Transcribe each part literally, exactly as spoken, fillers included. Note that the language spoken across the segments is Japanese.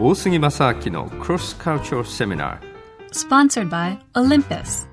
大杉正明の Cross Cultural Seminar Sponsored by Olympus.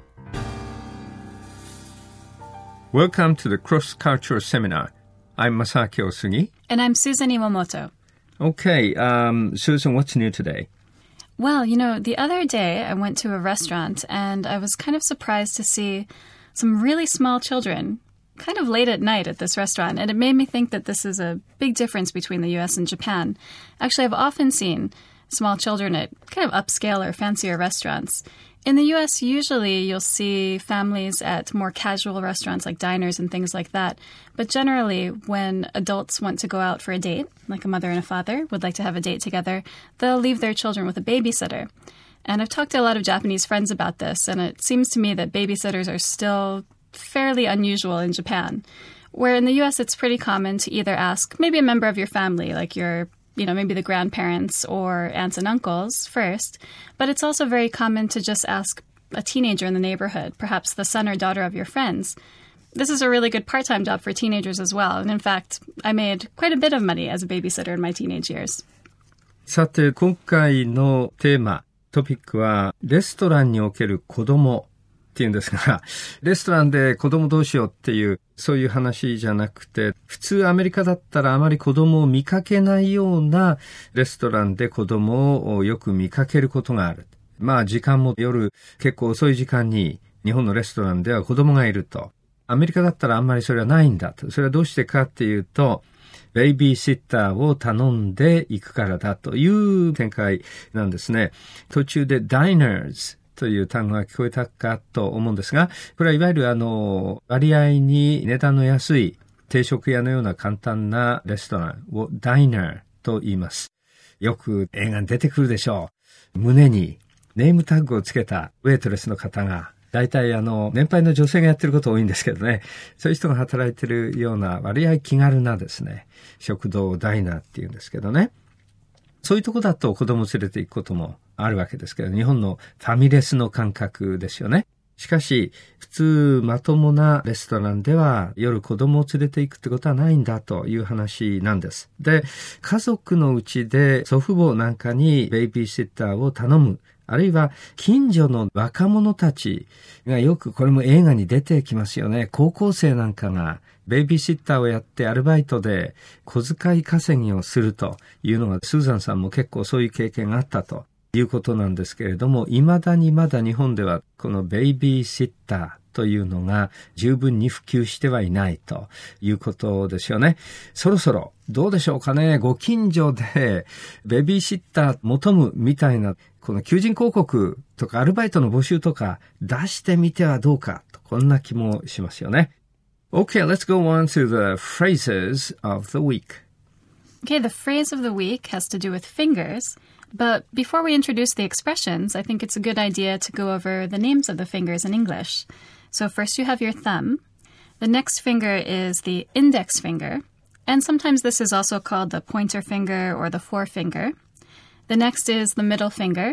Welcome to the Cross Cultural Seminar. I'm Masaaki Osugi. And I'm Susan Iwamoto. Okay, um, Susan, what's new today? Well, you know, the other day I went to a restaurant and I was kind of surprised to see some really small children kind of late at night at this restaurant. And it made me think that this is a big difference between the U S and Japan. Actually, I've often seen small children at kind of upscale or fancier restaurants. In the U S, usually you'll see families at more casual restaurants like diners and things like that. But generally, when adults want to go out for a date, like a mother and a father would like to have a date together, they'll leave their children with a babysitter. And I've talked to a lot of Japanese friends about this, and it seems to me that babysitters are still fairly unusual in Japan. Where in the U S, it's pretty common to either ask maybe a member of your family, like your you know, maybe the grandparents or aunts and uncles first. But it's also very common to just ask a teenager in the neighborhood, perhaps the son or daughter of your friends. This is a really good part-time job for teenagers as well. And in fact, I made quite a bit of money as a babysitter in my teenage years. さて、今回のテーマ、トピックは、レストランにおける子供っていうんですが、レストランで子供どうしようっていう、そういう話じゃなくて、普通アメリカだったらあまり子供を見かけないようなレストランで子供をよく見かけることがある。まあ時間も夜結構遅い時間に日本のレストランでは子供がいると。アメリカだったらあんまりそれはないんだと。それはどうしてかっていうと、ベイビーシッターを頼んで行くからだという展開なんですね。途中で dinersという単語が聞こえたかと思うんですが、これはいわゆるあの、割合に値段の安い定食屋のような簡単なレストランをダイナーと言います。よく映画に出てくるでしょう。胸にネームタッグをつけたウェイトレスの方が、大体あの、年配の女性がやってること多いんですけどね、そういう人が働いてるような割合気軽なですね、食堂ダイナーっていうんですけどね。そういうとこだと子供を連れて行くこともあるわけですけど、日本のファミレスの感覚ですよね。しかし、普通まともなレストランでは夜子供を連れて行くってことはないんだという話なんです。で、家族のうちで祖父母なんかにベイビーシッターを頼む。あるいは近所の若者たちがよくこれも映画に出てきますよね。高校生なんかがベイビーシッターをやってアルバイトで小遣い稼ぎをするというのがスーザンさんも結構そういう経験があったということなんですけれども、未だにまだ日本ではこのベイビーシッターというのが十分に普及してはいないということですよね。そろそろどうでしょうかね。ご近所でベビーシッター求むみたいなこの求人広告とかアルバイトの募集とか出してみてはどうかと、こんな気もしますよね。Okay, let's go on to the phrases of the week. Okay, the phrase of the week has to do with fingers. But before we introduce the expressions, I think it's a good idea to go over the names of the fingers in English. So first you have your thumb. The next finger is the index finger. And sometimes this is also called the pointer finger or the forefinger. The next is the middle finger.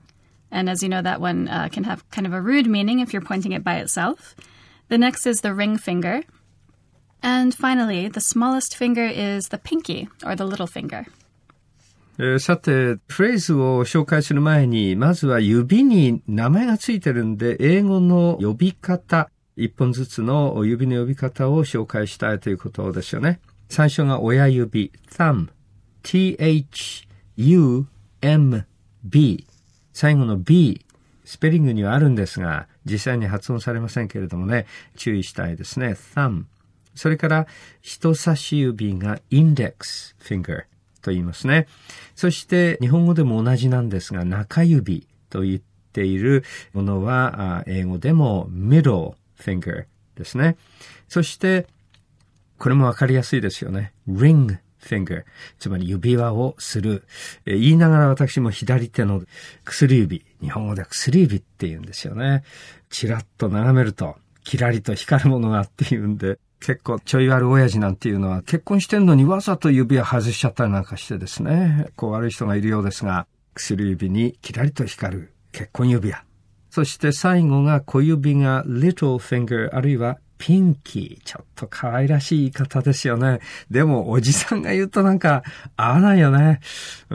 And as you know, that one uh, can have kind of a rude meaning if you're pointing it by itself. The next is the ring finger. And finally, the smallest finger is the pinky or the little finger. えー、さて、フレーズを紹介する前に、まずは指に名前がついてるんで、英語の呼び方、一本ずつの指の呼び方を紹介したいということですよね。最初が親指、thumb、ティーエイチユーエムビー。最後の B、スペリングにはあるんですが、実際に発音されませんけれどもね、注意したいですね。thumb。それから人差し指が index finger。と言いますね。そして日本語でも同じなんですが、中指と言っているものは英語でも middle finger ですね。そしてこれもわかりやすいですよね。ring finger、つまり指輪をする。え言いながら私も左手の薬指、日本語では薬指って言うんですよね。ちらっと眺めるとキラリと光るものがっていうんで、結構ちょい悪親父なんていうのは結婚してんのにわざと指輪外しちゃったりなんかしてですね、こう悪い人がいるようですが、薬指にキラリと光る結婚指輪。そして最後が小指が little finger あるいはピンキー。ちょっと可愛らしい言い方ですよね。でも、おじさんが言うとなんか合わないよね。うん。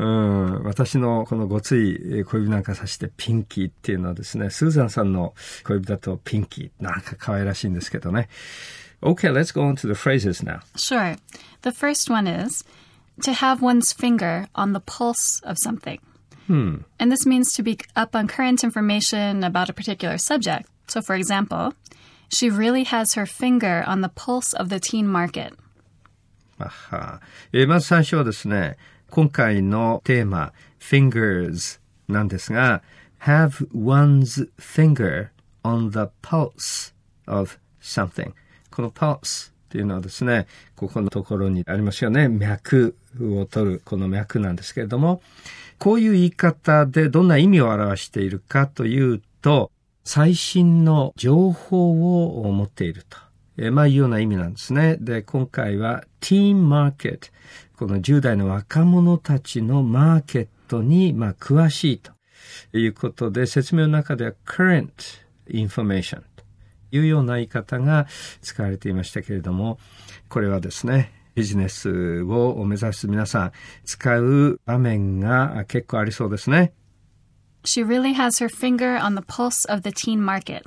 私のこのごつい小指なんかさしてピンキーっていうのはですね、スーザンさんの小指だとピンキー。なんか可愛らしいんですけどね。Okay, let's go on to the phrases now. Sure. The first one is to have one's finger on the pulse of something. Hmm. And this means to be up on current information about a particular subject. So, for example, she really has her finger on the pulse of the teen market. あは。えー、まず最初はですね、今回のテーマ、fingers なんですが、have one's finger on the pulse of something. この pulse っていうのはですね、ここのところにありますよね。脈を取る、この脈なんですけれども、こういう言い方でどんな意味を表しているかというと、最新の情報を持っていると。えー、まあいうような意味なんですね。で、今回は teen market。このじゅう代の若者たちのマーケットに、まあ、詳しいということで、説明の中では current information というような言い方が使われていましたけれども、これはですね、ビジネスを目指す皆さん、使う場面が結構ありそうですね。 She really has her finger on the pulse of the teen market.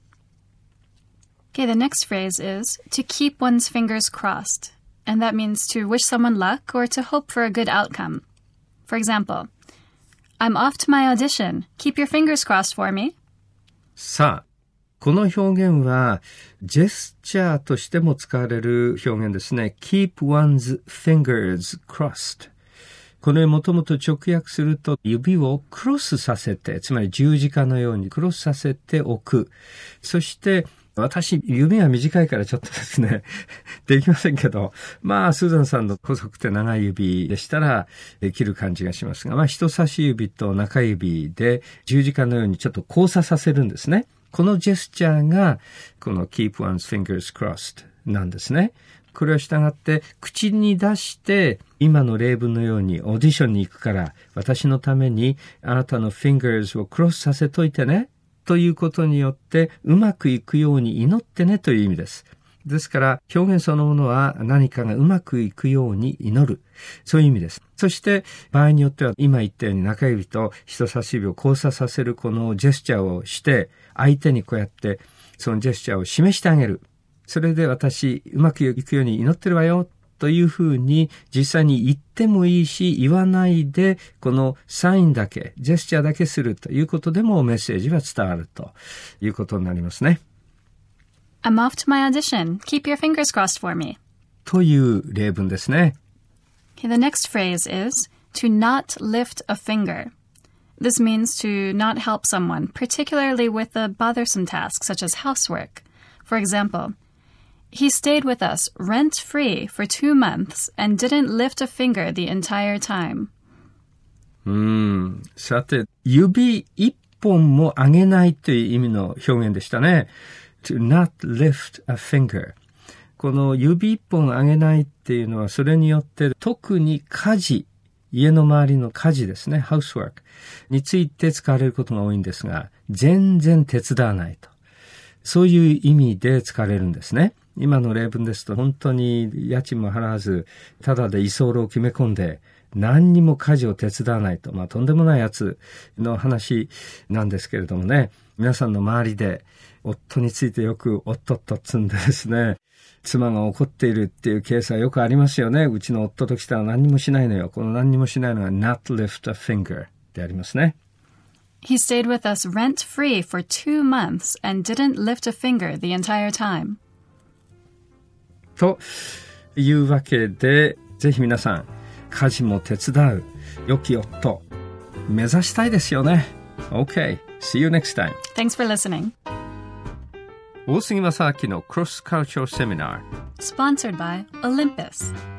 Okay, the next phrase is to keep one's fingers crossed. And that means to wish someone luck or to hope for a good outcome. For example, I'm off to my audition. Keep your fingers crossed for me. さあ、この表現はジェスチャーとしても使われる表現ですね。keep one's fingers crossed。これもともと直訳すると指をクロスさせて、つまり十字架のようにクロスさせておく。そして私、指が短いからちょっとですね、できませんけど、まあ、スーザンさんの細くて長い指でしたらできる感じがしますが、まあ、人差し指と中指で十字架のようにちょっと交差させるんですね。このジェスチャーが、この keep one's fingers crossed なんですね。これを従って口に出して今の例文のようにオーディションに行くから私のためにあなたの fingers をクロスさせといてねということによってうまくいくように祈ってねという意味です。ですから表現そのものは何かがうまくいくように祈る。そういう意味です。そして場合によっては今言ったように中指と人差し指を交差させるこのジェスチャーをして相手にこうやってそのジェスチャーを示してあげる。それで私うまくいくように祈ってるわよというふうに実際に言ってもいいし言わないでこのサインだけジェスチャーだけするということでもメッセージは伝わるということになりますね。 I'm off to my audition. Keep your fingers crossed for me. という例文ですね。 Okay, the next phrase is to not lift a finger. This means to not help someone, particularly with a bothersome task such as housework. For example,He stayed with us rent-free for two months and didn't lift a finger the entire time. うーん。さて、指一本も上げないという意味の表現でしたね。To not lift a finger. この指一本上げないっていうのはそれによって特に家事、家の周りの家事ですね、housework について使われることが多いんですが、全然手伝わないと。そういう意味で使われるんですね。今の例文ですと本当に家賃も払わずただで居候を決め込んで何にも家事を手伝わないと、まあとんでもないやつの話なんですけれどもね、皆さんの周りで夫についてよくおっとっとつんでですね、妻が怒っているっていうケースはよくありますよね。うちの夫ときたら何にもしないのよ。この何にもしないのが not lift a finger でありますね。 He stayed with us rent-free for two months and didn't lift a finger the entire time. というわけで、ぜひ皆さん、家事も手伝う良き夫、目指したいですよね。Okay, see you next time. Thanks for listening. 大杉正明の Cross Cultural Seminar. Sponsored by Olympus.